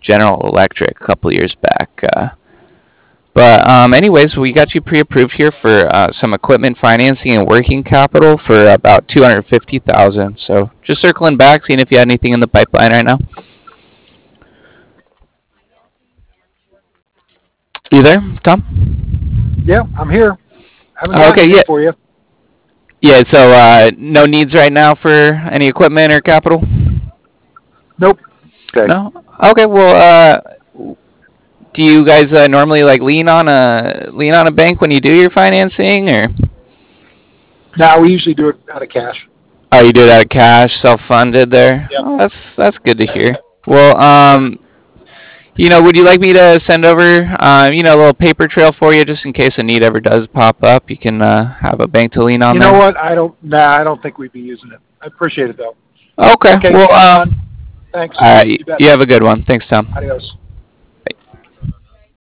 General Electric a couple years back. But anyways, we got you pre-approved here for some equipment financing and working capital for about 250,000. So just circling back, seeing if you had anything in the pipeline right now. You there, Tom? Yeah, I'm here. Haven't got Okay, anything yeah, for you. yeah. So no needs right now for any equipment or capital. Nope. Okay. No. Okay. Well, do you guys normally like lean on a bank when you do your financing, or Now we usually do it out of cash. oh, you do it out of cash, self-funded there? Yep. Oh, that's good to hear. Well, would you like me to send over, a little paper trail for you just in case a need ever does pop up? You can have a bank to lean on You know there. what? I don't think we'd be using it. I appreciate it though. Okay. Okay, Well, John. Thanks. all right. You bet. You have a good one. Thanks, Tom. Adios.